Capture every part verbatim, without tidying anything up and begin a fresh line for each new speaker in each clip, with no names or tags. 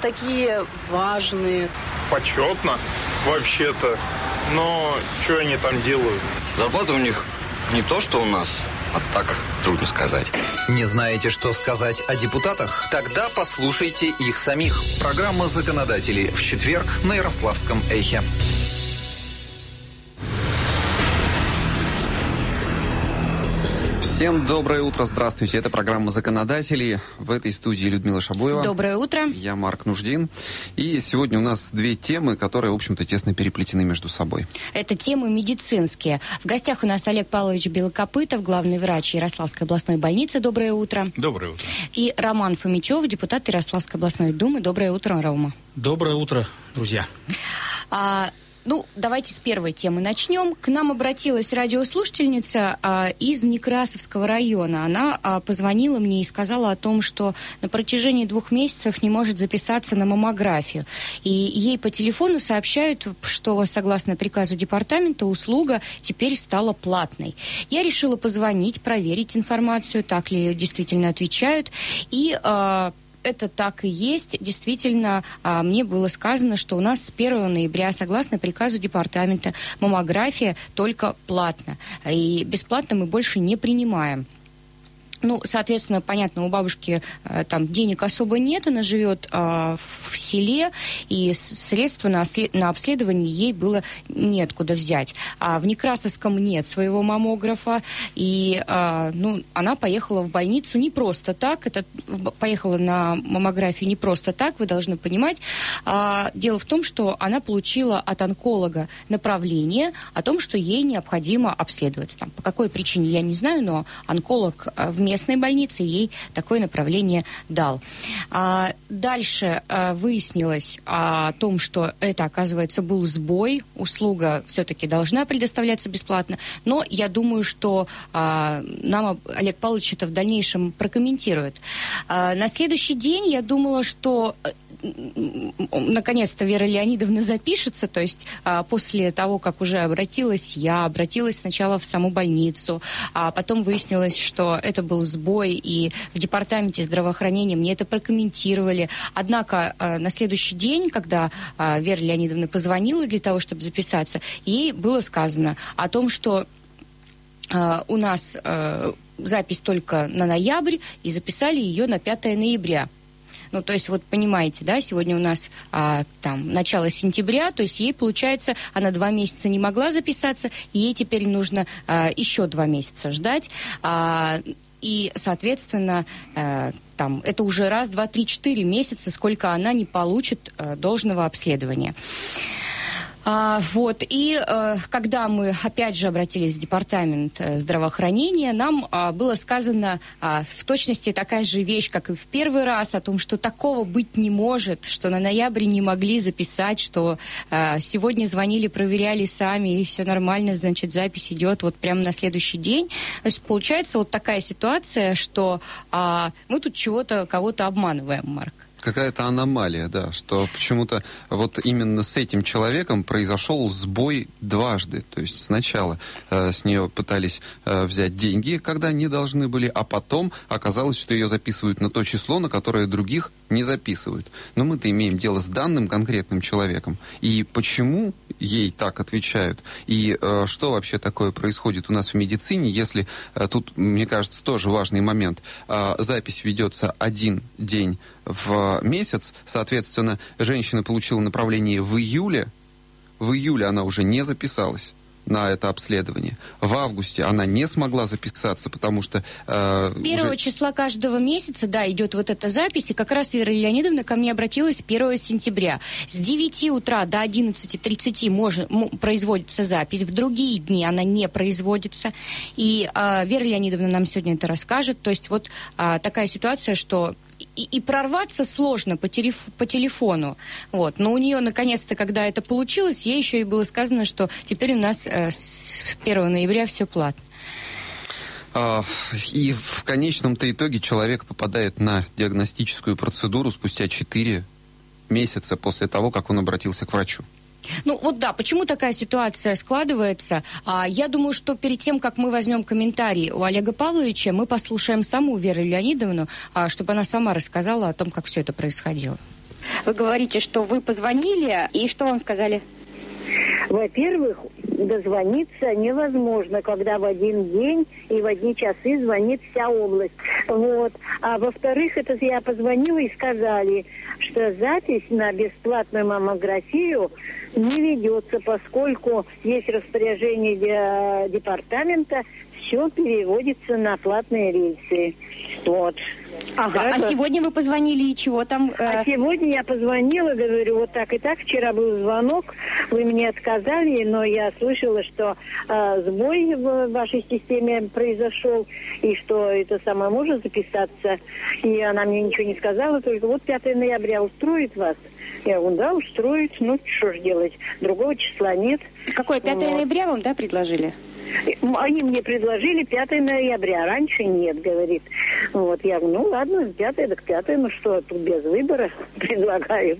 такие важные.
Почетно, вообще-то. Но что они там делают?
Зарплата у них не то, что у нас, а так трудно сказать.
Не знаете, что сказать о депутатах? Тогда послушайте их самих. Программа «Законодатели» в четверг на Ярославском эхе. Всем доброе утро, здравствуйте. Это программа «Законодатели». В этой студии Людмила Шабуева.
Доброе утро.
Я Марк Нуждин. И сегодня у нас две темы, которые, в общем-то, тесно переплетены между собой.
Это темы медицинские. В гостях у нас Олег Павлович Белокопытов, главный врач Ярославской областной больницы. Доброе утро.
Доброе утро.
И Роман Фомичев, депутат Ярославской областной думы. Доброе утро, Рома.
Доброе утро, друзья.
А... Ну, давайте с первой темы начнем. К нам обратилась радиослушательница а, из Некрасовского района. Она а, позвонила мне и сказала о том, что на протяжении двух месяцев не может записаться на маммографию. И ей по телефону сообщают, что, согласно приказу департамента, услуга теперь стала платной. Я решила позвонить, проверить информацию, так ли действительно отвечают. И... А, это так и есть. Действительно, мне было сказано, что у нас с первого ноября, согласно приказу департамента, маммография только платна. И бесплатно мы больше не принимаем. Ну, соответственно, понятно, у бабушки э, там денег особо нет, она живет э, в селе, и средства на, на обследование ей было неоткуда взять. А в Некрасовском нет своего маммографа, и э, ну, она поехала в больницу не просто так, это поехала на маммографию не просто так, вы должны понимать. А, дело в том, что она получила от онколога направление о том, что ей необходимо обследоваться. Там, по какой причине, я не знаю, но онколог в местной больнице ей такое направление дал. А, дальше а, выяснилось о том, что это, оказывается, был сбой. Услуга все-таки должна предоставляться бесплатно. Но я думаю, что а, нам Олег Павлович это в дальнейшем прокомментирует. А, на следующий день я думала, что наконец-то Вера Леонидовна запишется, то есть а, после того, как уже обратилась я, обратилась сначала в саму больницу, а потом выяснилось, что это был сбой, и в департаменте здравоохранения мне это прокомментировали. Однако а, на следующий день, когда а, Вера Леонидовна позвонила для того, чтобы записаться, ей было сказано о том, что а, у нас а, запись только на ноябрь, и записали ее на пятое ноября. Ну, то есть, вот понимаете, да, сегодня у нас а, там начало сентября, то есть ей, получается, она два месяца не могла записаться, и ей теперь нужно а, еще два месяца ждать. А, и, соответственно, а, там, это уже раз, два, три, четыре месяца, сколько она не получит а, должного обследования. А, вот, и а, когда мы опять же обратились в департамент а, здравоохранения, нам а, было сказано а, в точности такая же вещь, как и в первый раз, о том, что такого быть не может, что на ноябре не могли записать, что а, сегодня звонили, проверяли сами, и все нормально, значит, запись идет вот прямо на следующий день. То есть получается вот такая ситуация, что а, мы тут чего-то, кого-то обманываем, Марк.
Какая-то аномалия, да, что почему-то вот именно с этим человеком произошел сбой дважды. То есть сначала э, с нее пытались э, взять деньги, когда не должны были, а потом оказалось, что ее записывают на то число, на которое других не записывают. Но мы-то имеем дело с данным конкретным человеком. И почему ей так отвечают? И э, что вообще такое происходит у нас в медицине, если э, тут, мне кажется, тоже важный момент. Э, запись ведется один день в месяц, соответственно, женщина получила направление в июле, в июле она уже не записалась на это обследование. В августе она не смогла записаться, потому что... Э,
Первого
уже...
числа каждого месяца, да, идет вот эта запись, и как раз Вера Леонидовна ко мне обратилась первого сентября. С девяти утра до одиннадцати тридцати может, производится запись, в другие дни она не производится, и э, Вера Леонидовна нам сегодня это расскажет. То есть вот э, такая ситуация, что И, и прорваться сложно по, телеф- по телефону. Вот. Но у нее, наконец-то, когда это получилось, ей еще и было сказано, что теперь у нас э, с первого ноября все платно.
И в конечном-то итоге человек попадает на диагностическую процедуру спустя четыре месяца после того, как он обратился к врачу.
Ну вот да, почему такая ситуация складывается? А, я думаю, что перед тем, как мы возьмем комментарий у Олега Павловича, мы послушаем саму Веру Леонидовну, а, чтобы она сама рассказала о том, как все это происходило. Вы говорите, что вы позвонили, и что вам сказали?
Во-первых, дозвониться невозможно, когда в один день и в одни часы звонит вся область. Вот. А во-вторых, это я позвонила и сказали, что запись на бесплатную маммографию не ведется, поскольку есть распоряжение де- департамента, все переводится на платные рейсы. Вот.
Ага,
да,
а сегодня вы позвонили, и чего там? Э...
А сегодня я позвонила, говорю, вот так и так. Вчера был звонок, вы мне отказали, но я слышала, что э, сбой в вашей системе произошел, и что это самое может записаться. И она мне ничего не сказала, только вот пятого ноября устроит вас. Я говорю, да, устроит, ну что ж делать, другого числа нет.
Какое, пятого ноября вам, да, предложили?
Они мне предложили пятого ноября, раньше нет, говорит. Вот, я говорю, ну ладно, пятое, так пятое, ну что, тут без выбора предлагают.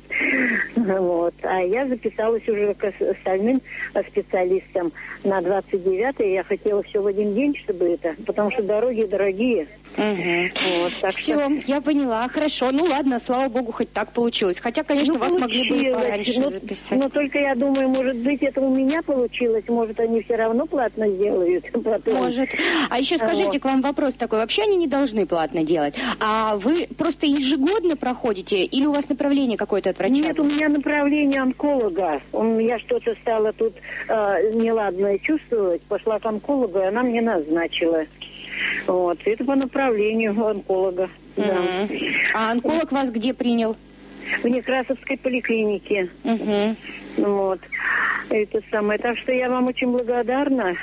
Вот, а я записалась уже к остальным специалистам на двадцать девятое, я хотела все в один день, чтобы это, потому что дороги дорогие.
Угу.
Вот, так
все,
что...
я поняла, хорошо, ну ладно, слава богу, хоть так получилось. Хотя, конечно,
ну,
вас могли бы и пораньше
но,
записать.
Но только я думаю, может быть, это у меня получилось, может, они все равно платно сделают. Потом.
Может. А еще скажите, вот. К вам вопрос такой, вообще они не должны платно делать. А вы просто ежегодно проходите или у вас направление какое-то от врача?
Нет, у меня направление онколога. У меня что-то стало тут э, неладное чувствовать, пошла к онкологу, и она мне назначила. Вот, это по направлению онколога.
Mm-hmm. Да. А онколог вас где принял?
В Некрасовской поликлинике.
Mm-hmm.
Вот. Это самое. Так что я вам очень благодарна.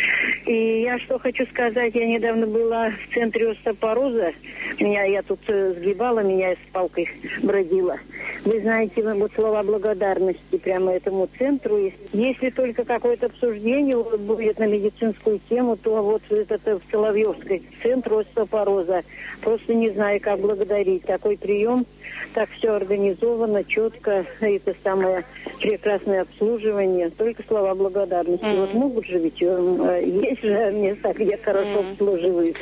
И я что хочу сказать, я недавно была в центре остеопороза. Меня, я тут э, сгибала, меня с палкой бродила. Вы знаете, вот слова благодарности прямо этому центру. Если только какое-то обсуждение будет на медицинскую тему, то вот этот в Соловьевской центр остеопороза. Просто не знаю, как благодарить. Такой прием, так все организовано, четко. Это самое прекрасное обслуживание. Только слова благодарности. Mm-hmm. Вот могут же ведь э, есть же места, где хорошо mm-hmm. обслуживают.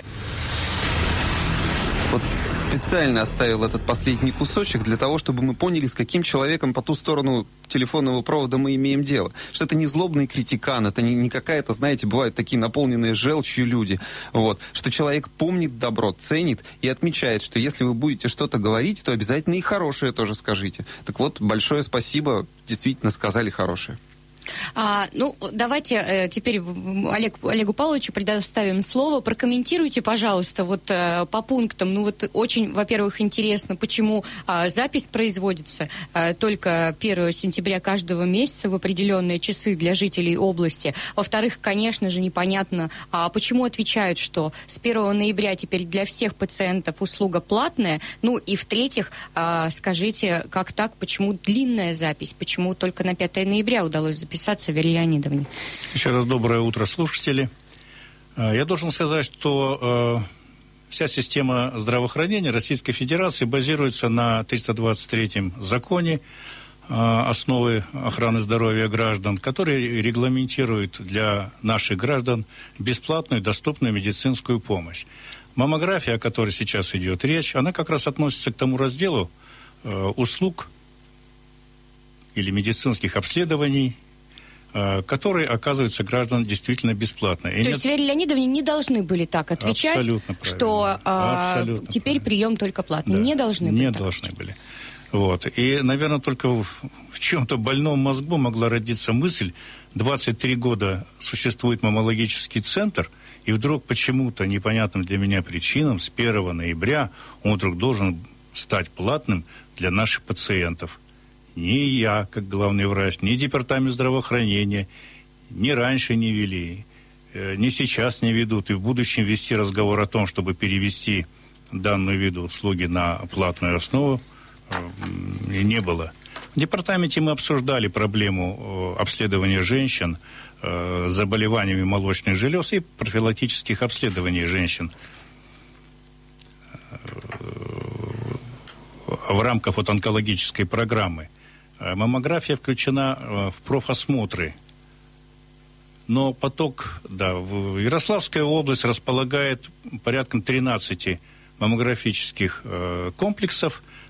Вот специально оставил этот последний кусочек для того, чтобы мы поняли, с каким человеком по ту сторону телефонного провода мы имеем дело. Что это не злобный критикан, это не, не какая-то, знаете, бывают такие наполненные желчью люди. Вот. Что человек помнит добро, ценит и отмечает, что если вы будете что-то говорить, то обязательно и хорошее тоже скажите. Так вот, большое спасибо, действительно сказали хорошее.
А, ну, давайте э, теперь Олег, Олегу Павловичу предоставим слово. Прокомментируйте, пожалуйста, вот э, по пунктам. Ну, вот очень, во-первых, интересно, почему э, запись производится э, только первого сентября каждого месяца в определенные часы для жителей области. Во-вторых, конечно же, непонятно, а почему отвечают, что с первого ноября теперь для всех пациентов услуга платная. Ну, и в-третьих, э, скажите, как так, почему длинная запись, почему только на пятого ноября удалось записать? Писаться Вере Леонидовне.
Еще раз доброе утро, слушатели. Я должен сказать, что э, вся система здравоохранения Российской Федерации базируется на триста двадцать третьем законе э, основы охраны здоровья граждан, который регламентирует для наших граждан бесплатную доступную медицинскую помощь. Маммография, о которой сейчас идет речь, она как раз относится к тому разделу э, услуг или медицинских обследований, которые оказываются гражданам действительно бесплатно. И
То нет... есть Вере Леонидовне не должны были так отвечать, что а, теперь правильно. Прием только платный. Да, не должны были.
Не должны так. были. Вот. И, наверное, только в, в чем-то больном мозгу могла родиться мысль, двадцать три года существует маммологический центр, и вдруг почему-то непонятным для меня причинам с первого ноября он вдруг должен стать платным для наших пациентов. Ни я, как главный врач, ни департамент здравоохранения, ни раньше не вели, ни сейчас не ведут, и в будущем вести разговор о том, чтобы перевести данную виду услуги на платную основу, не было. В департаменте мы обсуждали проблему обследования женщин с заболеваниями молочных желез и профилактических обследований женщин в рамках вот онкологической программы. Маммография включена в профосмотры. Но поток, да, Ярославская область располагает порядком тринадцати маммографических э, комплексов,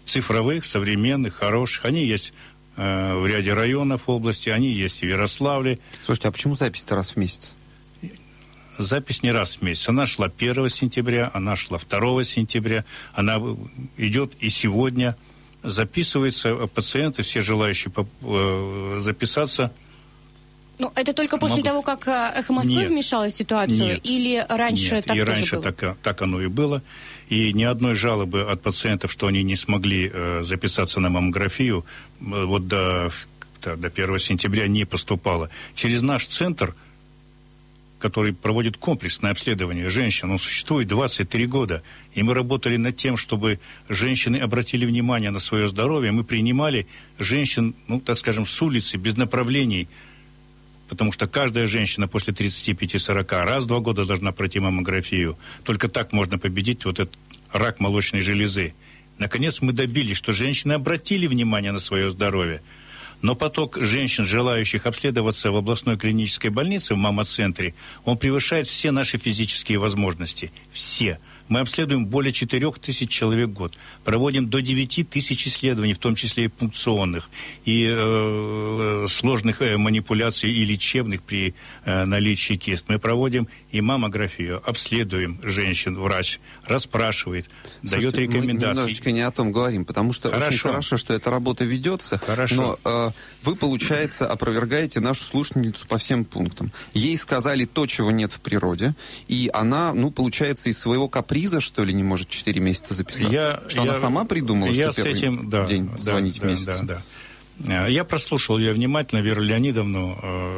цифровых, современных, хороших. Они есть э, в ряде районов области, они есть и в Ярославле.
Слушайте, а почему запись-то раз в месяц?
Запись не раз в месяц. Она шла первого сентября, она шла второго сентября, она идет и сегодня. Записываются пациенты, все желающие записаться.
Ну, это только после
могут.
того, как «Эхо Москвы»
Нет.
вмешалось в ситуацию?
Нет.
Или раньше
Нет.
так
и
тоже
раньше
было?
Так, так оно и было. И ни одной жалобы от пациентов, что они не смогли э, записаться на маммографию, э, вот до, до первого сентября не поступало. Через наш центр, который проводит комплексное обследование женщин, он существует двадцать три года. И мы работали над тем, чтобы женщины обратили внимание на свое здоровье. Мы принимали женщин, ну, так скажем, с улицы, без направлений. Потому что каждая женщина после тридцати пяти сорока раз в два года должна пройти маммографию. Только так можно победить вот этот рак молочной железы. Наконец мы добились, что женщины обратили внимание на свое здоровье. Но поток женщин, желающих обследоваться в областной клинической больнице, в маммоцентре, он превышает все наши физические возможности. Все. Мы обследуем более четырех тысяч человек в год. Проводим до девяти тысяч исследований, в том числе и пункционных, и э, сложных э, манипуляций и лечебных при э, наличии кист. Мы проводим и маммографию, обследуем женщин, врач расспрашивает,
Слушайте,
дает рекомендации.
Мы немножечко не о том говорим, потому что
Хорошо.
очень хорошо, что эта работа ведется,
Хорошо.
но э, вы, получается, опровергаете нашу слушательницу по всем пунктам. Ей сказали то, чего нет в природе, и она, ну, получается, из своего каприза, что ли, не может четыре месяца записаться?
Я,
что
я,
она сама придумала,
я
что первый
этим, да,
день
да,
звонить
да,
в месяц?
Да, да. Я прослушал ее внимательно, Веру Леонидовну.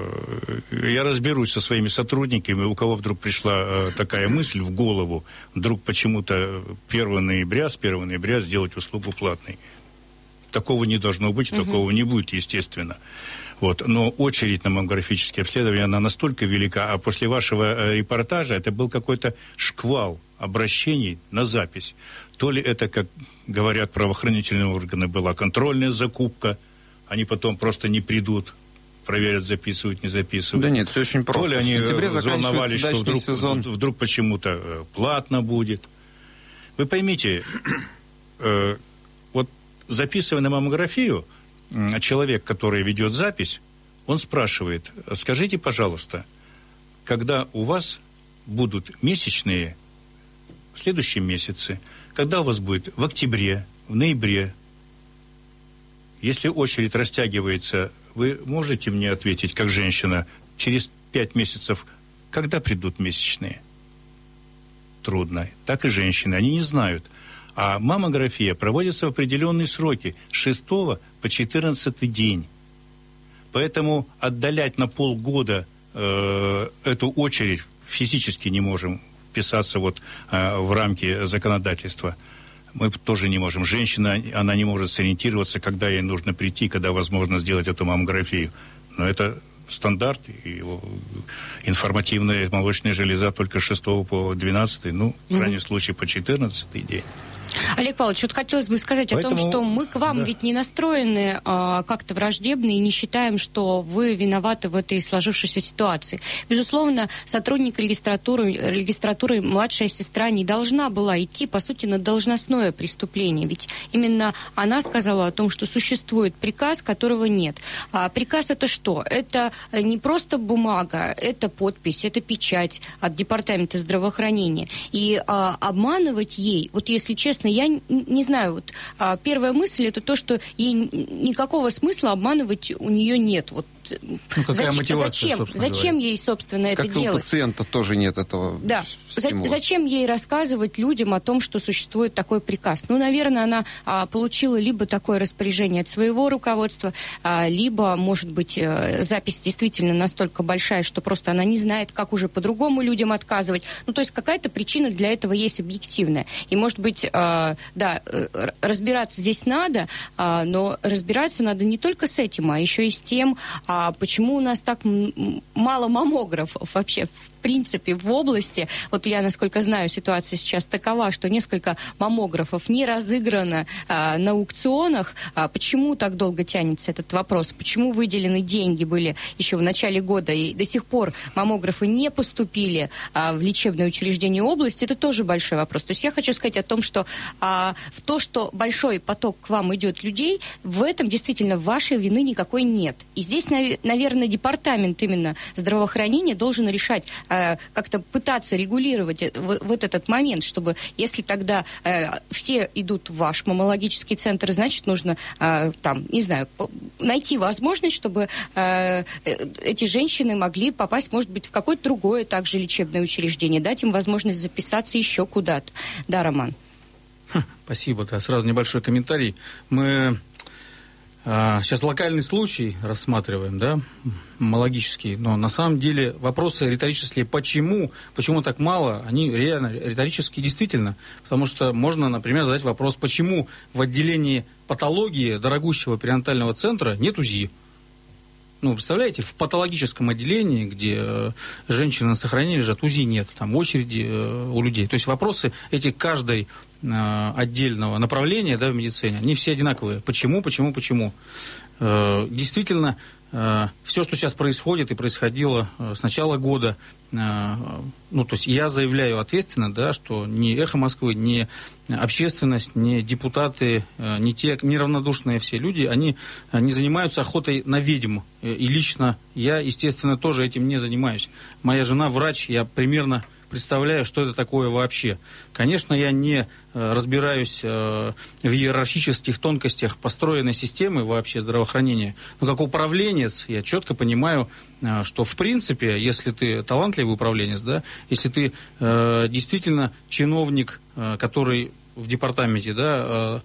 Я разберусь со своими сотрудниками, у кого вдруг пришла такая мысль в голову, вдруг почему-то первого ноября, с первого ноября сделать услугу платной. Такого не должно быть, угу. Такого не будет, естественно. Вот. Но очередь на маммографические обследования, она настолько велика, а после вашего репортажа это был какой-то шквал обращений на запись. То ли это, как говорят правоохранительные органы, была контрольная закупка, они потом просто не придут, проверят, записывают, не записывают.
Да нет, все очень просто.
То ли они
в сентябре заканчивается
что вдруг,
сезон.
вдруг почему-то платно будет. Вы поймите, э, вот записывая на маммографию, человек, который ведет запись, он спрашивает: скажите, пожалуйста, когда у вас будут месячные в следующем месяце, когда у вас будет в октябре, в ноябре, если очередь растягивается, вы можете мне ответить, как женщина, через пять месяцев, когда придут месячные? Трудно. Так и женщины, они не знают. А маммография проводится в определенные сроки, с шестого по четырнадцатый день. Поэтому отдалять на полгода э, эту очередь физически не можем вписаться вот, э, в рамки законодательства. Мы тоже не можем. Женщина, она не может сориентироваться, когда ей нужно прийти, когда возможно сделать эту маммографию. Но это стандарт, и информативная молочная железа только с шестого по двенадцатый, ну, в крайнем случае, по четырнадцатый день.
Олег Павлович, вот хотелось бы сказать
Поэтому,
о том, что мы к вам
да.
ведь не настроены а, как-то враждебно и не считаем, что вы виноваты в этой сложившейся ситуации. Безусловно, сотрудник регистратуры, регистратуры младшая сестра не должна была идти, по сути, на должностное преступление. Ведь именно она сказала о том, что существует приказ, которого нет. А приказ это что? Это не просто бумага, это подпись, это печать от Департамента здравоохранения. И а, обманывать ей, вот если честно, я не знаю, вот а, первая мысль это то, что ей никакого смысла обманывать у нее нет. Вот
ну, какая
зач,
мотивация,
зачем, зачем
говоря.
ей, собственно, это
как
делать?
Как у пациента тоже нет этого
да.
стимула.
Зачем ей рассказывать людям о том, что существует такой приказ? Ну, наверное, она а, получила либо такое распоряжение от своего руководства, а, либо, может быть, а, запись действительно настолько большая, что просто она не знает, как уже по-другому людям отказывать. Ну, то есть какая-то причина для этого есть объективная. И, может быть, а, да, разбираться здесь надо, а, но разбираться надо не только с этим, а еще и с тем, а, а почему у нас так м- мало маммографов вообще в принципе в области. Вот я, насколько знаю, ситуация сейчас такова, что несколько маммографов не разыграно а, на аукционах. А почему так долго тянется этот вопрос? Почему выделены деньги были еще в начале года и до сих пор маммографы не поступили а, в лечебное учреждение области? Это тоже большой вопрос. То есть я хочу сказать о том, что а, в то, что большой поток к вам идет людей, в этом действительно вашей вины никакой нет. И здесь, наверное, департамент именно здравоохранения должен решать, как-то пытаться регулировать в, в этот момент, чтобы если тогда э, все идут в ваш маммологический центр, значит, нужно э, там, не знаю, найти возможность, чтобы э, эти женщины могли попасть, может быть, в какое-то другое также лечебное учреждение, дать им возможность записаться еще куда-то. Да, Роман?
Спасибо, да. Сразу небольшой комментарий. Мы сейчас локальный случай рассматриваем, да, маммологический, но на самом деле вопросы риторические, почему, почему так мало, они реально риторические действительно, потому что можно, например, задать вопрос, почему в отделении патологии дорогущего перинатального центра нет УЗИ. Ну, представляете, в патологическом отделении, где э, женщины на сохранении лежат, УЗИ нет, там очереди э, у людей. То есть вопросы эти каждой э, отдельного направления, да, в медицине, они все одинаковые. Почему, почему, почему? Э, действительно, э, все, что сейчас происходит и происходило э, с начала года, э, ну, то есть я заявляю ответственно, да, что ни «Эхо Москвы», ни общественность, ни депутаты, э, ни те неравнодушные все люди, они не занимаются охотой на ведьм. И лично я, естественно, тоже этим не занимаюсь. Моя жена врач, я примерно представляю, что это такое вообще. Конечно, я не э, разбираюсь э, в иерархических тонкостях построенной системы вообще здравоохранения, но как управленец я четко понимаю, э, что в принципе, если ты талантливый управленец, да, если ты э, действительно чиновник, э, который в департаменте, да, э,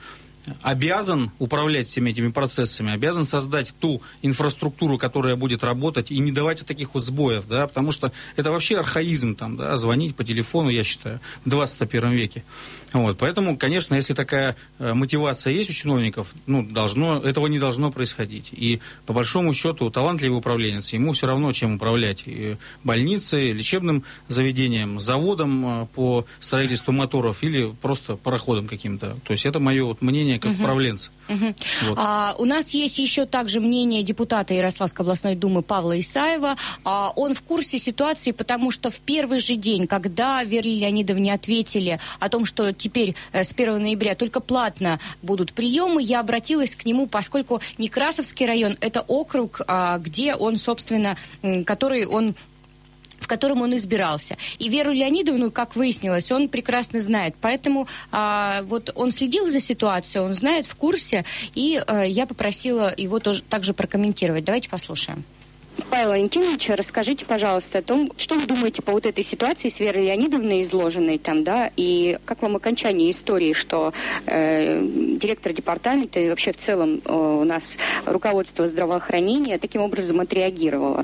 обязан управлять всеми этими процессами, обязан создать ту инфраструктуру, которая будет работать, и не давать таких вот сбоев, да, потому что это вообще архаизм, там, да, звонить по телефону, я считаю, в двадцать первом веке. Вот, поэтому, конечно, если такая э, мотивация есть у чиновников, ну, должно, этого не должно происходить. И, по большому счету, талантливый управленец, ему все равно, чем управлять. И больницей, лечебным заведением, заводом э, по строительству моторов или просто пароходом каким-то. То есть это мое вот мнение как uh-huh. управленца.
Uh-huh. Вот. А, у нас есть еще также мнение депутата Ярославской областной думы Павла Исаева. А, он в курсе ситуации, потому что в первый же день, когда Вере Леонидовне ответили о том, что теперь э, с первого ноября только платно будут приемы, я обратилась к нему, поскольку Некрасовский район – это округ, а, где он, собственно, который он в котором он избирался. И Веру Леонидовну, как выяснилось, он прекрасно знает. Поэтому а, вот он следил за ситуацией, он знает, в курсе, и а, я попросила его тоже также прокомментировать. Давайте послушаем.
Павел Валентинович, расскажите, пожалуйста, о том, что вы думаете по вот этой ситуации с Верой Леонидовной, изложенной там, да, и как вам окончание истории, что э, директор департамента и вообще в целом э, у нас руководство здравоохранения таким образом отреагировало?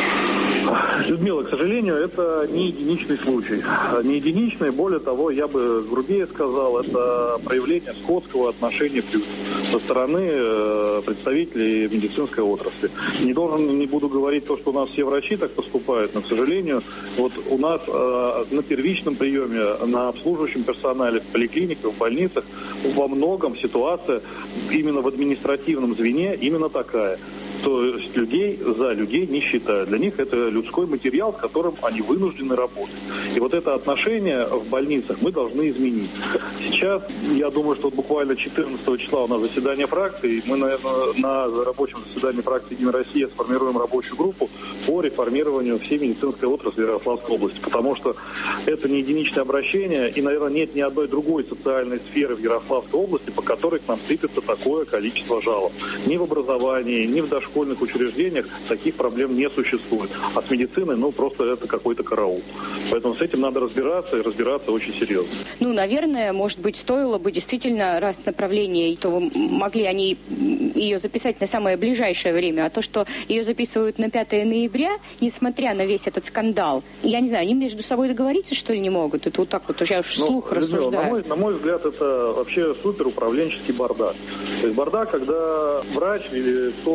Людмила, к сожалению, это не единичный случай. Не единичный, более того, я бы грубее сказал, это проявление скотского отношения к людям со стороны представителей медицинской отрасли. Не должен, не буду говорить то, что у нас все врачи так поступают, но, к сожалению, вот у нас э, на первичном приеме, на обслуживающем персонале, в поликлиниках, в больницах во многом ситуация именно в административном звене именно такая. То есть людей за людей не считают. Для них это людской материал, с которым они вынуждены работать. И вот это отношение в больницах мы должны изменить. Сейчас, я думаю, что буквально четырнадцатого числа у нас заседание фракции. Мы, наверное, на рабочем заседании фракции «Единая Россия» сформируем рабочую группу по реформированию всей медицинской отрасли Ярославской области. Потому что это не единичное обращение, и, наверное, нет ни одной другой социальной сферы в Ярославской области, по которой к нам сыпется такое количество жалоб. Ни в образовании, ни в дошкольном В школьных учреждениях таких проблем не существует. А с медициной, ну, просто это какой-то караул. Поэтому с этим надо разбираться, и разбираться очень серьезно.
Ну, наверное, может быть, стоило бы действительно, раз направление, то могли они ее записать на самое ближайшее время, а то, что ее записывают на пятое ноября, несмотря на весь этот скандал, я не знаю, они между собой договориться, что ли, не могут? Это вот так вот, я уж вслух ну, рассуждаю.
На мой, на мой взгляд, это вообще супер управленческий бардак. То есть бардак, когда врач или кто является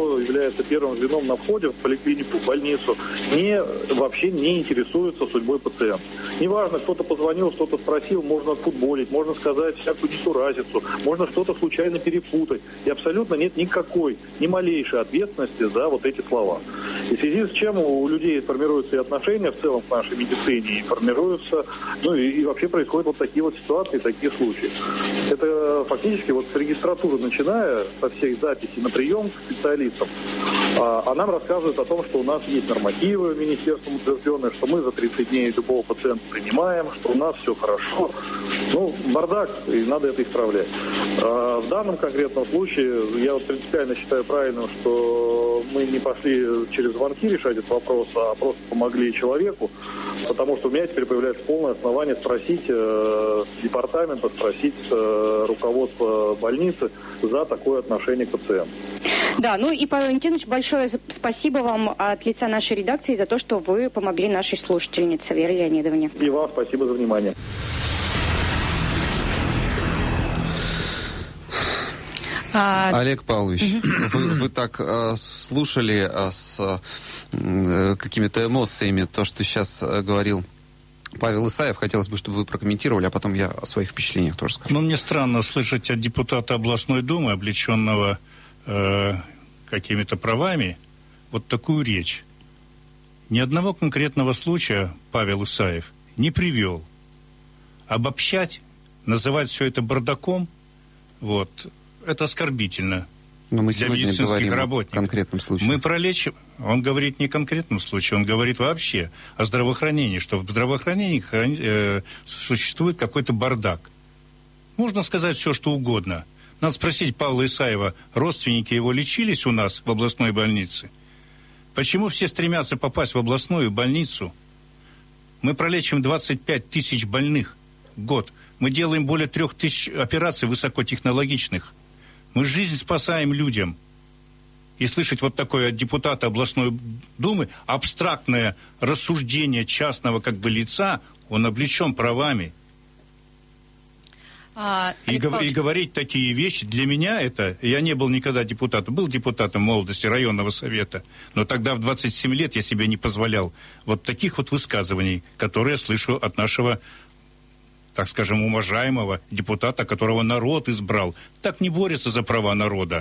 является первым звеном на входе в поликлинику, в больницу, не, вообще не интересуется судьбой пациента. Неважно, кто-то позвонил, что-то спросил, можно отфутболить, можно сказать всякую несуразицу, можно что-то случайно перепутать. И абсолютно нет никакой, ни малейшей ответственности за вот эти слова. И в связи с чем у людей формируются и отношения в целом к нашей медицине, и формируются, ну и, и вообще происходят вот такие вот ситуации, такие случаи. Это фактически вот с регистратуры, начиная со всех записей на прием к специалистам, а, а нам рассказывают о том, что у нас есть нормативы министерством утвержденные, что мы за тридцать дней любого пациента принимаем, что у нас все хорошо. Ну, бардак, и надо это исправлять. А в данном конкретном случае я вот принципиально считаю правильным, что мы не пошли через звонки решать этот вопрос, а просто помогли человеку, потому что у меня теперь появляется полное основание спросить э, департамента, спросить э, руководство больницы за такое отношение к пациенту.
Да, ну и, Павел Валентинович, большое спасибо вам от лица нашей редакции за то, что вы помогли нашей слушательнице Вере Леонидовне.
И вам спасибо за внимание.
А... Олег Павлович, угу. вы, вы так э, слушали э, с э, какими-то эмоциями то, что сейчас э, говорил Павел Исаев. Хотелось бы, чтобы вы прокомментировали, а потом я о своих впечатлениях тоже скажу.
Ну, мне странно слышать от депутата областной думы, облеченного э, какими-то правами, вот такую речь. Ни одного конкретного случая Павел Исаев не привел. Обобщать, называть все это бардаком, вот, это оскорбительно.
Но мы
для
сегодня
медицинских
говорим
работников.
О конкретном случае.
Мы пролечим. Он говорит не о конкретном случае, он говорит вообще о здравоохранении, что в здравоохранении э, существует какой-то бардак. Можно сказать все, что угодно. Надо спросить Павла Исаева, родственники его лечились у нас в областной больнице? Почему все стремятся попасть в областную больницу? Мы пролечим двадцать пять тысяч больных в год. Мы делаем более трех тысяч операций высокотехнологичных. Мы жизнь спасаем людям. И слышать вот такое от депутата областной думы абстрактное рассуждение частного как бы лица, он облечен правами.
А,
и, гов- и говорить такие вещи, для меня это, я не был никогда депутатом, был депутатом молодости районного совета, но тогда в двадцать семь лет я себе не позволял вот таких вот высказываний, которые я слышу от нашего, так скажем, уважаемого депутата, которого народ избрал. Так не борется за права народа.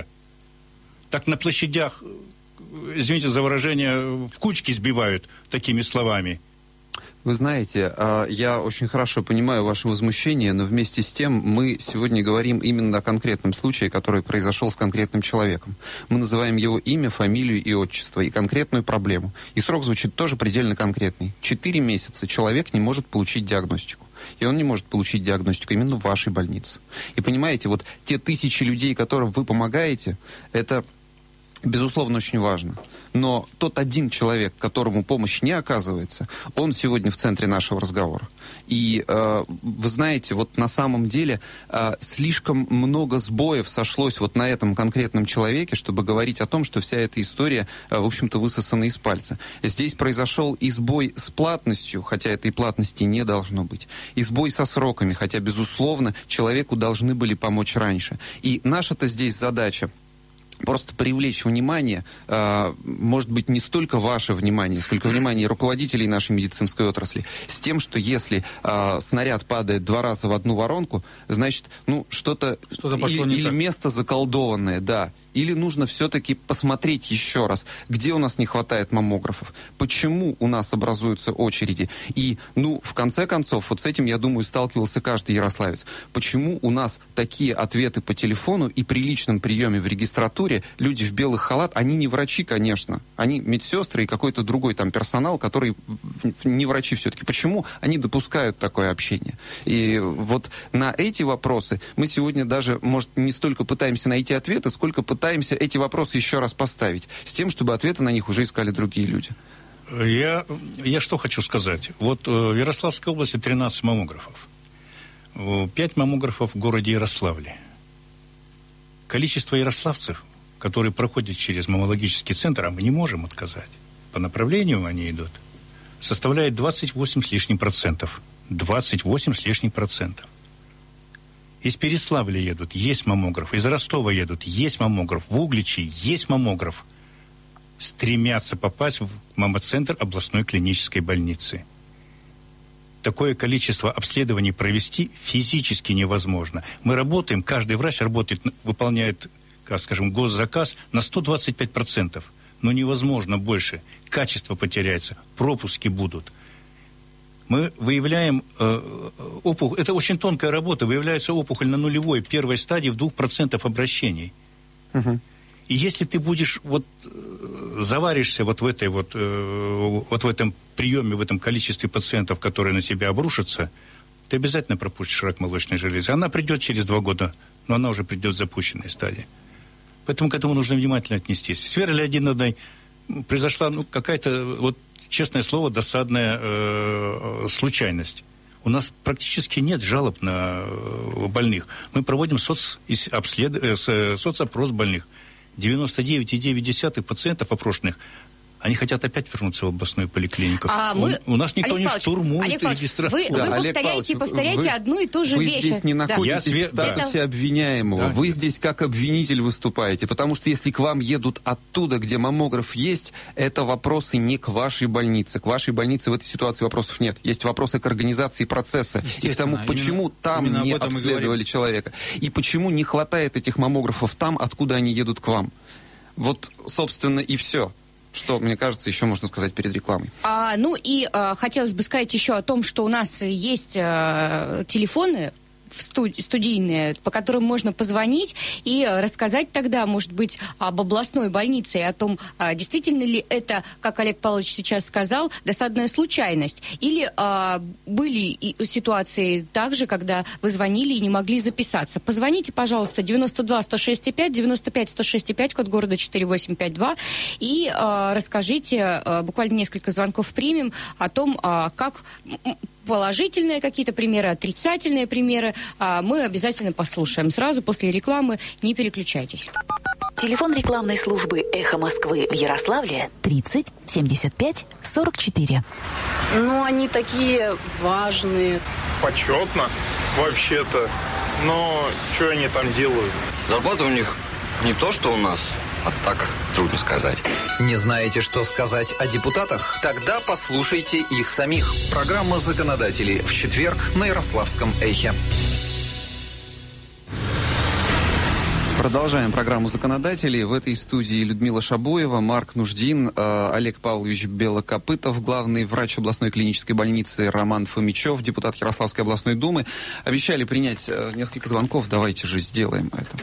Так на площадях, извините за выражение, в кучки сбивают такими словами.
Вы знаете, я очень хорошо понимаю ваше возмущение, но вместе с тем мы сегодня говорим именно о конкретном случае, который произошел с конкретным человеком. Мы называем его имя, фамилию и отчество, и конкретную проблему. И срок звучит тоже предельно конкретный. Четыре месяца человек не может получить диагностику. И он не может получить диагностику именно в вашей больнице. И понимаете, вот те тысячи людей, которым вы помогаете, это, безусловно, очень важно. Но тот один человек, которому помощь не оказывается, он сегодня в центре нашего разговора. И э, вы знаете, вот на самом деле э, слишком много сбоев сошлось вот на этом конкретном человеке, чтобы говорить о том, что вся эта история, э, в общем-то, высосана из пальца. Здесь произошел и сбой с платностью, хотя этой платности не должно быть, и сбой со сроками, хотя, безусловно, человеку должны были помочь раньше. И наша-то здесь задача просто привлечь внимание, э, может быть, не столько ваше внимание, сколько внимание руководителей нашей медицинской отрасли, с тем, что если э, снаряд падает два раза в одну воронку, значит, ну, что-то,
что-то пошло
или,
не
или
так.
место заколдованное, да. Или нужно все-таки посмотреть еще раз, где у нас не хватает маммографов, почему у нас образуются очереди. И, ну, в конце концов, вот с этим, я думаю, сталкивался каждый ярославец. Почему у нас такие ответы по телефону и при личном приеме в регистратуре люди в белых халат, они не врачи, конечно, они медсестры и какой-то другой там персонал, который не врачи все-таки. Почему они допускают такое общение? И вот на эти вопросы мы сегодня даже, может, не столько пытаемся найти ответы, сколько пытаемся эти вопросы еще раз поставить, с тем, чтобы ответы на них уже искали другие люди.
Я, я что хочу сказать. Вот в Ярославской области тринадцать маммографов. пять маммографов в городе Ярославле. Количество ярославцев, которые проходят через маммологический центр, а мы не можем отказать, по направлению они идут, составляет двадцать восемь с лишним процентов. двадцать восемь с лишним процентов. Из Переславля едут, есть маммограф. Из Ростова едут, есть маммограф. В Угличе есть маммограф. стремятся попасть в мамоцентр областной клинической больницы. Такое количество обследований провести физически невозможно. Мы работаем, каждый врач работает, выполняет, как скажем, госзаказ на сто двадцать пять процентов. Но невозможно больше. Качество потеряется, пропуски будут. Мы выявляем э, опухоль, это очень тонкая работа, выявляется опухоль на нулевой, первой стадии в двух процентах обращений. Угу. И если ты будешь, вот, заваришься вот в этой вот, э, вот в этом приеме, в этом количестве пациентов, которые на тебя обрушатся, ты обязательно пропустишь рак молочной железы. Она придет через два года, но она уже придет в запущенной стадии. Поэтому к этому нужно внимательно отнестись. С Верой Леонидовной произошла, ну, какая-то, вот, честное слово, досадная э, случайность. У нас практически нет жалоб на э, больных. Мы проводим соц, обслед, э, соцопрос больных. девяносто девять целых девять десятых пациентов опрошенных, они хотят опять вернуться в областную поликлинику. А у, мы... у нас никто
Олег
не
Павлович,
штурмует
Олег Павлович,
регистрацию.
Вы, да, вы повторяете, Павлович, повторяете вы, одну и ту же
вы
вещь.
Вы здесь не находитесь да. в статусе да. обвиняемого. Да. Вы здесь как обвинитель выступаете. Потому что если к вам едут оттуда, где маммограф есть, это вопросы не к вашей больнице. К вашей больнице в этой ситуации вопросов нет. Есть вопросы к организации процесса. И к тому, почему именно, там именно не обследовали человека. И почему не хватает этих маммографов там, откуда они едут к вам. Вот, собственно, и все. Что, мне кажется, еще можно сказать перед рекламой.
А, ну и а, хотелось бы сказать еще о том, что у нас есть а, телефоны студийные, по которым можно позвонить и рассказать тогда, может быть, об областной больнице и о том, действительно ли это, как Олег Павлович сейчас сказал, досадная случайность. Или а, были и ситуации также, когда вы звонили и не могли записаться. Позвоните, пожалуйста, девяносто два сто шесть пять, девяносто пять сто шесть пять, код города четыре восемь пять два, и а, расскажите, а, буквально несколько звонков примем, о том, а, как... положительные какие-то примеры, отрицательные примеры, а мы обязательно послушаем. Сразу после рекламы не переключайтесь.
Телефон рекламной службы «Эхо Москвы» в Ярославле тридцать семьдесят пять сорок четыре.
Ну, они такие важные.
Почетно, вообще-то. Но что они там делают?
Зарплата у них не то, что у нас, а так трудно сказать.
Не знаете, что сказать о депутатах? Тогда послушайте их самих. Программа «Законодатели» в четверг на Ярославском эхе.
Продолжаем программу «Законодатели». В этой студии Людмила Шабуева, Марк Нуждин, э, Олег Павлович Белокопытов, главный врач областной клинической больницы Роман Фомичев, депутат Ярославской областной думы. Обещали принять э, несколько звонков. Давайте же сделаем это.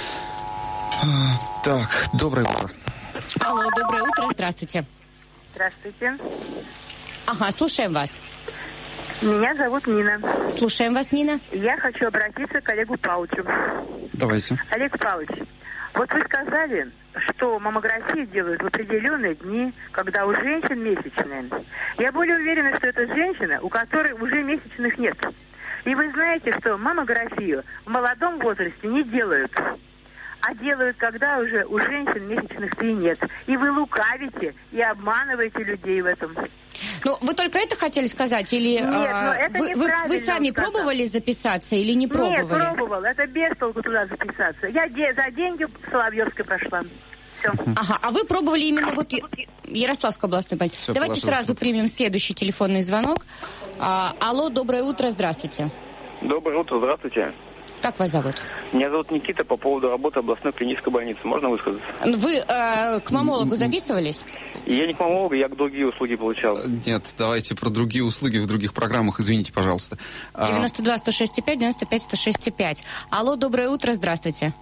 Так, доброе утро.
Алло, доброе утро, здравствуйте.
Здравствуйте.
Ага, слушаем вас.
Меня зовут Нина.
Слушаем вас, Нина.
Я хочу обратиться к Олегу Павловичу.
Давайте.
Олег Павлович, вот вы сказали, что маммографию делают в определенные дни, когда у женщин месячные. Я более уверена, что это женщина, у которой уже месячных нет. И вы знаете, что маммографию в молодом возрасте не делают. А делают, когда уже у женщин месячных-то и нет. И вы лукавите и обманываете людей в этом.
Ну, вы только это хотели сказать? Или
Нет,
а,
но это
вы, вы, вы сами
сказал.
пробовали записаться или не пробовали?
Нет, пробовал. Это без толку туда записаться. Я де- за деньги в Соловьевской прошла. Все.
Ага, а вы пробовали именно вот Ярославскую областную больницу.
Все,
давайте
положил.
сразу примем следующий телефонный звонок. А, алло, доброе утро, здравствуйте.
Доброе утро, здравствуйте.
Как вас зовут?
Меня зовут Никита, по поводу работы областной клинической больницы. Можно высказаться?
Вы э, к маммологу записывались?
Я не к маммологу, я к другие услуги получал.
Нет, давайте про другие услуги в других программах. Извините, пожалуйста.
девяносто два сто шесть пять, девяносто пять сто шесть пять. Алло, доброе утро, здравствуйте.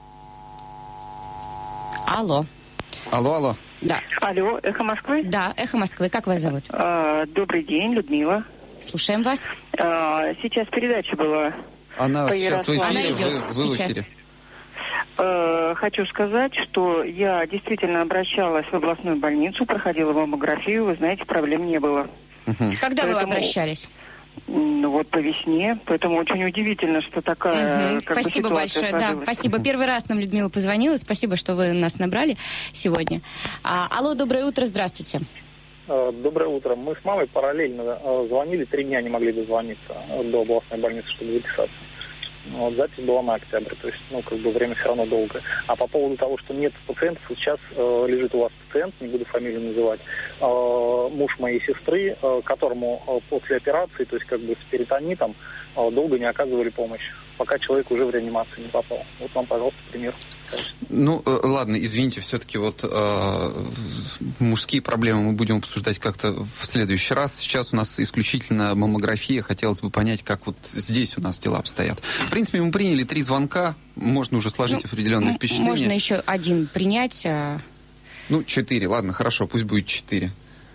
Алло.
Алло, алло.
Да.
Алло, «Эхо Москвы»?
Да, «Эхо Москвы». Как вас зовут?
А, добрый день, Людмила.
Слушаем вас.
А, сейчас передача была.
Она
по
сейчас в
Ярославлю.
эфире,
Она идет
вы, вы в
сейчас.
эфире.
Э, хочу сказать, что я действительно обращалась в областную больницу, проходила маммографию, вы знаете, проблем не было.
Угу.
Когда
Поэтому,
вы обращались?
Ну, вот по весне, поэтому очень удивительно, что такая
Угу.
как бы,
Спасибо
ситуация
большое, да,
сложилась.
спасибо. Первый раз нам Людмила позвонила, спасибо, что вы нас набрали сегодня. А, алло, доброе утро, здравствуйте.
Доброе утро. Мы с мамой параллельно звонили, три дня не могли дозвониться до областной больницы, чтобы записаться. Вот, запись была на октябрь, то есть, ну, как бы время все равно долгое. А по поводу того, что нет пациентов, сейчас э, лежит у вас пациент, не буду фамилию называть, э, муж моей сестры, э, которому э, после операции, то есть как бы с перитонитом, э, долго не оказывали помощь, пока человек уже в реанимацию не попал. Вот вам, пожалуйста, пример.
Ну, э, ладно, извините, все-таки вот э, мужские проблемы мы будем обсуждать как-то в следующий раз. Сейчас у нас исключительно маммография. Хотелось бы понять, как вот здесь у нас дела обстоят. В принципе, мы приняли три звонка. Можно уже сложить ну, определенные впечатления.
Можно еще один принять. А...
Ну, четыре. Ладно, хорошо, пусть будет четыре.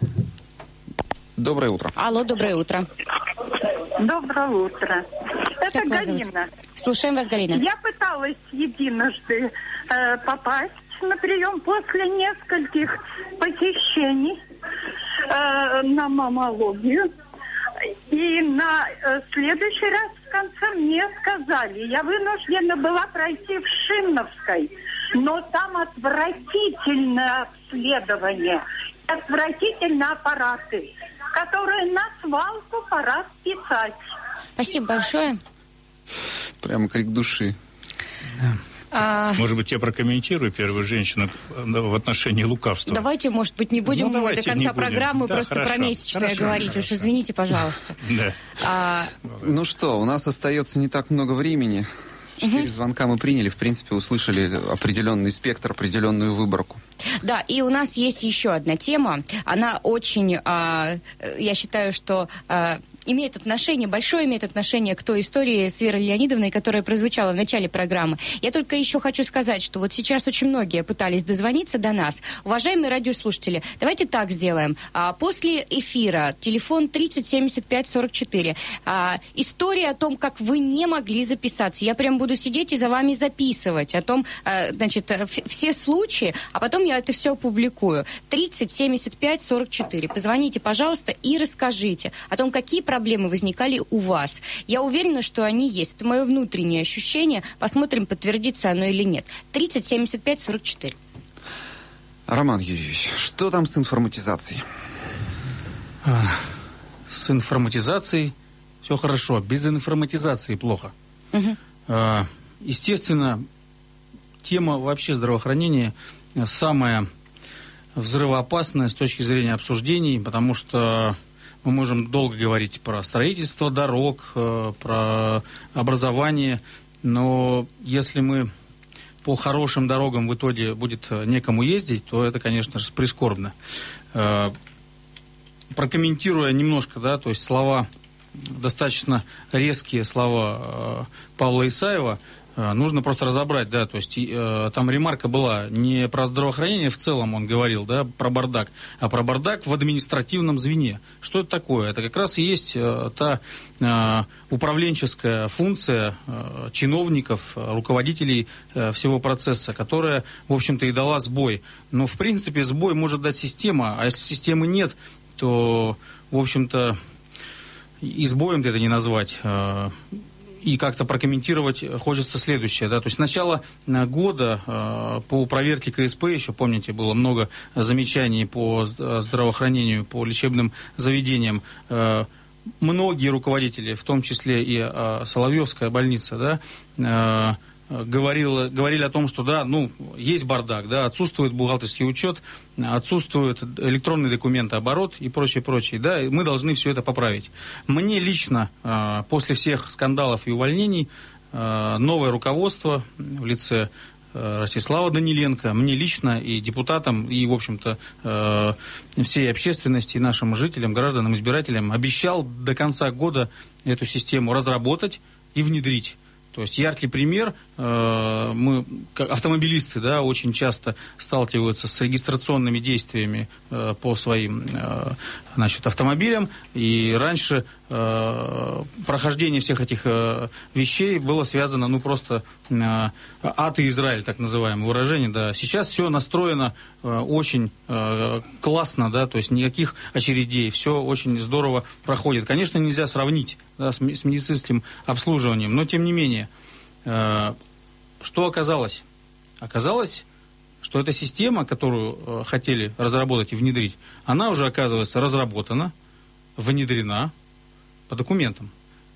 Доброе утро.
Алло, доброе утро.
Доброе утро. Это
как
Галина.
Слушаем вас, Галина.
Я пыталась единожды э, попасть на прием после нескольких посещений э, на маммологию. И на э, следующий раз в конце мне сказали, я вынуждена была пройти в Шимновской, но там отвратительное обследование, отвратительные аппараты, которые на свалку пора списать.
Спасибо большое.
Прямо крик души.
А...
Может быть, я прокомментирую первую женщину в отношении лукавства.
Давайте, может быть, не будем
ну,
мы до конца программы да, просто хорошо, про месячное хорошо, говорить. Хорошо. Уж извините, пожалуйста.
Да.
А...
Ну что, у нас остается не так много времени. Четыре угу. звонка мы приняли, в принципе, услышали определенный спектр, определенную выборку.
Да, и у нас есть еще одна тема. Она очень, а, я считаю, что... А, имеет отношение, большое имеет отношение к той истории с Верой Леонидовной, которая прозвучала в начале программы. Я только еще хочу сказать, что вот сейчас очень многие пытались дозвониться до нас. Уважаемые радиослушатели, давайте так сделаем. А, после эфира телефон тридцать семьдесят пять сорок четыре. А, история о том, как вы не могли записаться. Я прям буду сидеть и за вами записывать о том, а, значит, все случаи, а потом я это все опубликую. тридцать семьдесят пять сорок четыре. Позвоните, пожалуйста, и расскажите о том, какие проблемы проблемы возникали у вас. Я уверена, что они есть. Это мое внутреннее ощущение. Посмотрим, подтвердится оно или нет. тридцать семьдесят пять сорок четыре.
Роман Юрьевич, что там с информатизацией?
С информатизацией все хорошо. Без информатизации плохо. Угу. Естественно, тема вообще здравоохранения самая взрывоопасная с точки зрения обсуждений, потому что мы можем долго говорить про строительство дорог, про образование, но если мы по хорошим дорогам в итоге будет некому ездить, то это, конечно же, прискорбно. Прокомментируя немножко, да, то есть слова, достаточно резкие слова Павла Исаева, нужно просто разобрать, да, то есть э, там ремарка была не про здравоохранение в целом, он говорил, да, про бардак, а про бардак в административном звене. Что это такое? Это как раз и есть э, та э, управленческая функция э, чиновников, руководителей э, всего процесса, которая, в общем-то, и дала сбой. Но, в принципе, сбой может дать система, а если системы нет, то, в общем-то, и сбоем-то это не назвать. Э, И как-то прокомментировать хочется следующее. Да? То есть с начала года э, по проверке ка эс пэ, еще помните, было много замечаний по здравоохранению, по лечебным заведениям. Э, многие руководители, в том числе и э, Соловьевская больница, да, э, говорил, говорили о том, что да, ну, есть бардак, да, отсутствует бухгалтерский учет, отсутствует электронный документооборот и прочее, прочее, да, и мы должны все это поправить. Мне лично э, после всех скандалов и увольнений э, новое руководство в лице э, Ростислава Даниленко, мне лично и депутатам, и, в общем-то, э, всей общественности, и нашим жителям, гражданам, избирателям обещал до конца года эту систему разработать и внедрить. То есть яркий пример, э, мы, как автомобилисты, да, очень часто сталкиваются с регистрационными действиями э, по своим э, значит, автомобилям, и раньше э, прохождение всех этих э, вещей было связано, ну, просто э, ад и Израиль, так называемое выражение, да. Сейчас все настроено э, очень э, классно, да, то есть никаких очередей, все очень здорово проходит. Конечно, нельзя сравнить, да, с, с медицинским обслуживанием, но тем не менее, э, что оказалось? Оказалось, что эта система, которую э, хотели разработать и внедрить, она уже, оказывается, разработана, внедрена по документам.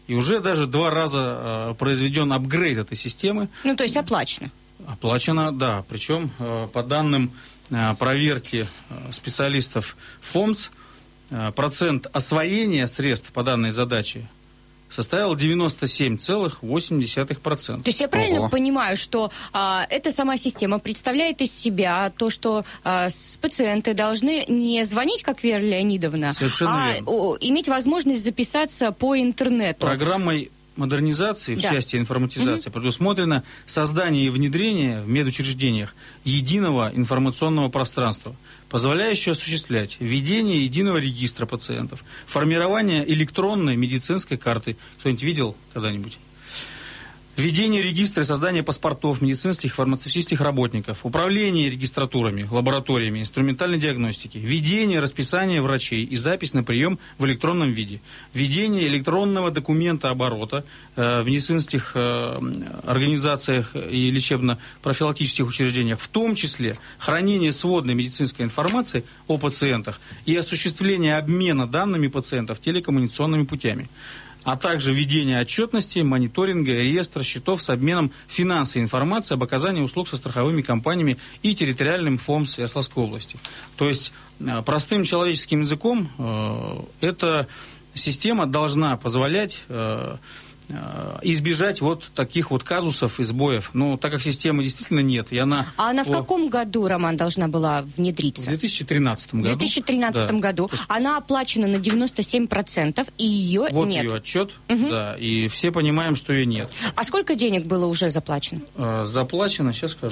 И уже даже два раза произведен апгрейд этой системы.
Ну, то есть оплачено.
Оплачено, да. Причем по данным проверки специалистов ФОМС, процент освоения средств по данной задаче составил девяносто семь целых восемь десятых процента.
То есть я правильно Ого. понимаю, что а, эта сама система представляет из себя то, что а, с, пациенты должны не звонить, как Вера Леонидовна,
Совершенно
а о, иметь возможность записаться по интернету.
Программой модернизации в
да.
части информатизации mm-hmm. предусмотрено создание и внедрение в медучреждениях единого информационного пространства, позволяющего осуществлять введение единого регистра пациентов, формирование электронной медицинской карты. Кто-нибудь видел когда-нибудь? Введение регистра и создание паспортов медицинских и фармацевтических работников, управление регистратурами, лабораториями, инструментальной диагностики, введение расписания врачей и запись на прием в электронном виде, введение электронного документа оборота э, в медицинских э, организациях и лечебно-профилактических учреждениях, в том числе хранение сводной медицинской информации о пациентах и осуществление обмена данными пациентов телекоммуникационными путями, а также введение отчетности, мониторинга, реестра счетов с обменом финансовой информации об оказании услуг со страховыми компаниями и территориальным ФОМС Ярославской области. То есть, простым человеческим языком, эта система должна позволять избежать вот таких вот казусов и сбоев. Но так как системы действительно нет, и она...
А она в
по...
каком году, Роман, должна была внедриться?
В две тысячи тринадцатом году.
В две тысячи тринадцатом
да.
году. Она оплачена на девяносто семь процентов, и ее
вот
нет.
Вот ее отчет,
угу.
да, и все понимаем, что ее нет.
А сколько денег было уже заплачено?
А, заплачено, сейчас скажу.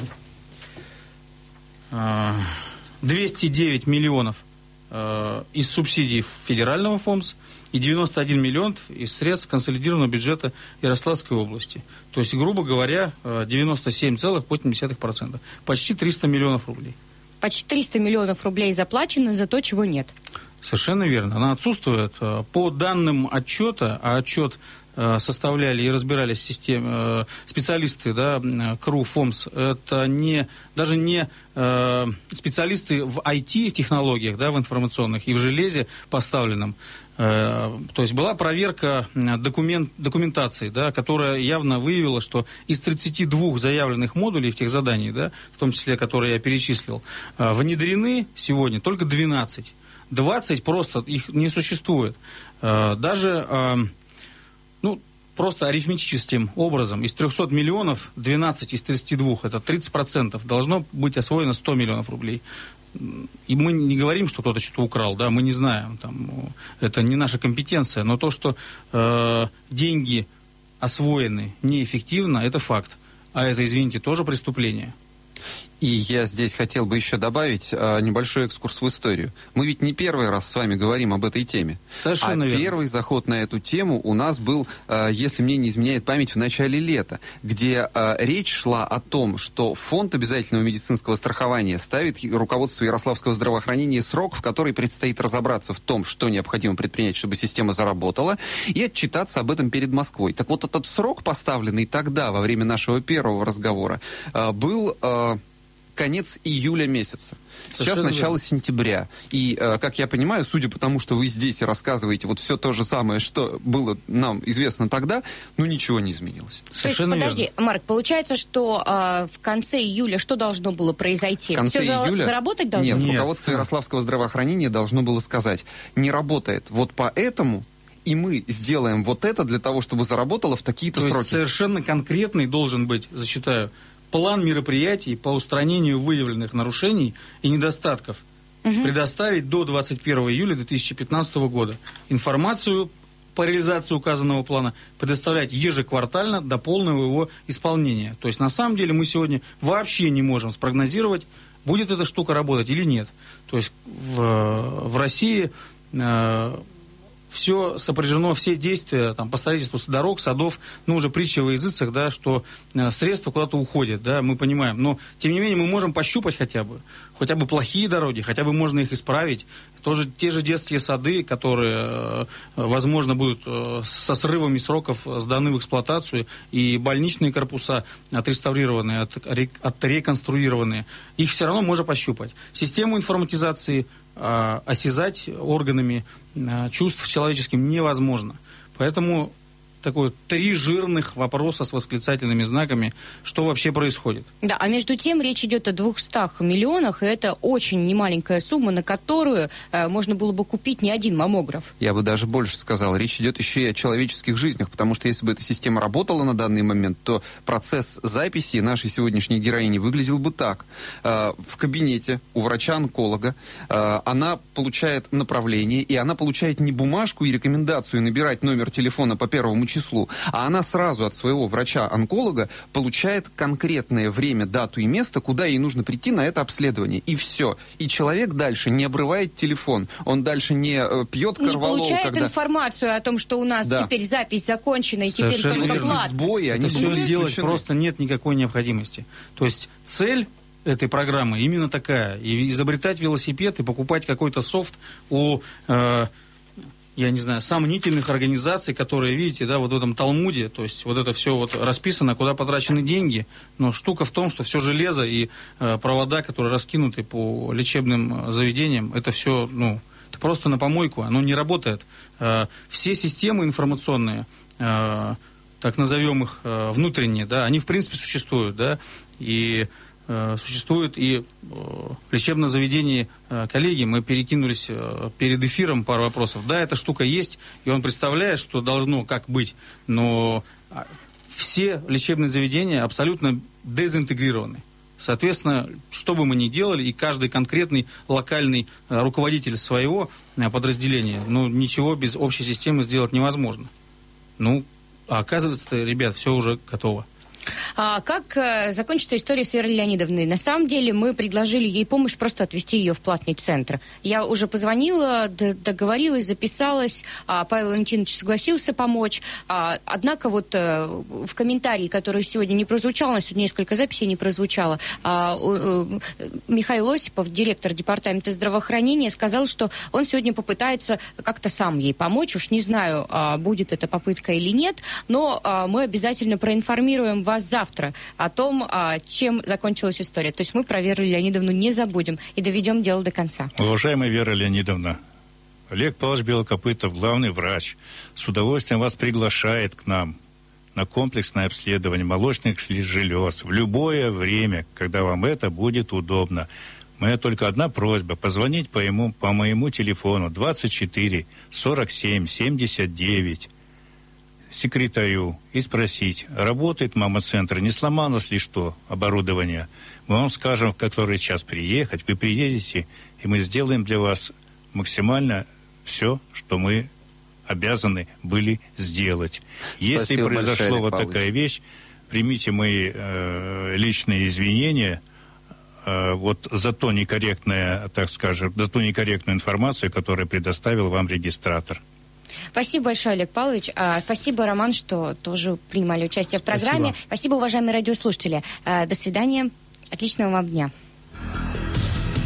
А, двести девять миллионов а, из субсидий федерального ФОМС и девяносто один миллион из средств консолидированного бюджета Ярославской области. То есть, грубо говоря, девяносто семь целых восемь десятых процента. Почти триста миллионов рублей.
Почти триста миллионов рублей заплачено за то, чего нет.
Совершенно верно. Она отсутствует. По данным отчета, а отчет составляли и разбирали систем, специалисты, да, КРУ, ФОМС, это не, даже не специалисты в ай ти-технологиях, да, в информационных и в железе поставленном. То есть была проверка документ, документации, да, которая явно выявила, что из тридцати двух заявленных модулей в тех заданиях, да, в том числе, которые я перечислил, внедрены сегодня только двенадцать. двадцать просто их не существует. Даже, ну, просто арифметическим образом из трехсот миллионов двенадцать из тридцати двух, это тридцать процентов, должно быть освоено сто миллионов рублей. И мы не говорим, что кто-то что-то украл, да, мы не знаем, там, это не наша компетенция, но то, что э, деньги освоены неэффективно, это факт. А это, извините, тоже преступление.
И я здесь хотел бы еще добавить а, небольшой экскурс в историю. Мы ведь не первый раз с вами говорим об этой теме.
Совершенно
а
верно.
Первый заход на эту тему у нас был, а, если мне не изменяет память, в начале лета, где а, речь шла о том, что фонд обязательного медицинского страхования ставит руководству Ярославского здравоохранения срок, в который предстоит разобраться в том, что необходимо предпринять, чтобы система заработала, и отчитаться об этом перед Москвой. Так вот, этот срок, поставленный тогда, во время нашего первого разговора, а, был... А, конец июля месяца. Сейчас
Совершенно
начало
верно.
сентября. И, э, как я понимаю, судя по тому, что вы здесь и рассказываете вот все то же самое, что было нам известно тогда, ну, ничего не изменилось.
Совершенно
то есть, подожди,
верно.
Марк, получается, что э, в конце июля что должно было произойти?
В конце
Все
июля...
заработать должно?
Нет,
Нет.
руководство Ярославского здравоохранения должно было сказать, не работает. Вот поэтому... И мы сделаем вот это для того, чтобы заработало в такие-то
То
сроки.
есть совершенно конкретный должен быть, зачитаю, план мероприятий по устранению выявленных нарушений и недостатков. Угу. Предоставить до двадцать первого июля две тысячи пятнадцатого года. Информацию по реализации указанного плана предоставлять ежеквартально до полного его исполнения. То есть на самом деле мы сегодня вообще не можем спрогнозировать, будет эта штука работать или нет. То есть в, в России... Э, все сопряжено, все действия там, по строительству дорог, садов, ну, уже притча во языцах, да, что э, средства куда-то уходят, да, мы понимаем. Но, тем не менее, мы можем пощупать хотя бы, хотя бы плохие дороги, хотя бы можно их исправить. Тоже те же детские сады, которые, э, возможно, будут э, со срывами сроков сданы в эксплуатацию, и больничные корпуса отреставрированные, от, отреконструированные, их все равно можно пощупать. Систему информатизации осязать органами чувств человеческим невозможно. Поэтому такое три жирных вопроса с восклицательными знаками, что вообще происходит.
Да, а между тем речь идет о двухстах миллионах, и это очень немаленькая сумма, на которую э, можно было бы купить не один маммограф.
Я бы даже больше сказал, речь идет еще и о человеческих жизнях, потому что если бы эта система работала на данный момент, то процесс записи нашей сегодняшней героини выглядел бы так. Э, в кабинете у врача-онколога э, она получает направление, и она получает не бумажку и рекомендацию набирать номер телефона по первому числу, а она сразу от своего врача-онколога получает конкретное время, дату и место, куда ей нужно прийти на это обследование. И все. И человек дальше не обрывает телефон, он дальше не э, пьет корвалол.
Не получает
когда...
информацию о том, что у нас да. теперь запись закончена, и
совершенно
теперь только плата.
Сбои, они
это все делать просто нет никакой необходимости. То есть цель этой программы именно такая. И изобретать велосипед и покупать какой-то софт у... Э, я не знаю, сомнительных организаций, которые, видите, да, вот в этом Талмуде, то есть вот это все вот расписано, куда потрачены деньги, но штука в том, что все железо и э, провода, которые раскинуты по лечебным заведениям, это все, ну, это просто на помойку, оно не работает. Э, все системы информационные, э, так назовем их э, внутренние, да, они в принципе существуют, да, и существует и в лечебном заведении коллеги, мы перекинулись перед эфиром пару вопросов. Да, эта штука есть, и он представляет, что должно как быть, но все лечебные заведения абсолютно дезинтегрированы. Соответственно, что бы мы ни делали, и каждый конкретный локальный руководитель своего подразделения, ну, ничего без общей системы сделать невозможно. Ну, а оказывается, ребят, все уже готово.
А как э, закончится история с Верой Леонидовной? На самом деле мы предложили ей помощь просто отвезти ее в платный центр. Я уже позвонила, д- договорилась, записалась, а Павел Валентинович согласился помочь. А, однако вот э, в комментарии, который сегодня не прозвучал, у нас сегодня несколько записей не прозвучало, а, э, э, Михаил Осипов, директор департамента здравоохранения, сказал, что он сегодня попытается как-то сам ей помочь. Уж не знаю, а, будет эта попытка или нет, но а, мы обязательно проинформируем вас завтра о том, а, чем закончилась история. То есть мы про Веру Леонидовну не забудем и доведем дело до конца.
Уважаемая Вера Леонидовна, Олег Павлович Белокопытов, главный врач, с удовольствием вас приглашает к нам на комплексное обследование молочных желез в любое время, когда вам это будет удобно. Моя только одна просьба: позвонить по, ему, по моему телефону двадцать четыре сорок семь семьдесят девять секретарю и спросить, работает мама-центр, не сломалось ли что, оборудование. Мы вам скажем, в который час приехать, вы приедете, и мы сделаем для вас максимально все, что мы обязаны были сделать.
Спасибо.
Если произошла
большое,
вот
Павлович.
такая вещь, примите мои э, личные извинения э, вот за то некорректное, так скажем, за ту некорректную информацию, которую предоставил вам регистратор.
Спасибо большое, Олег Павлович. А, спасибо, Роман, что тоже принимали участие в программе.
Спасибо.
Спасибо, уважаемые радиослушатели. А, до свидания. Отличного вам дня.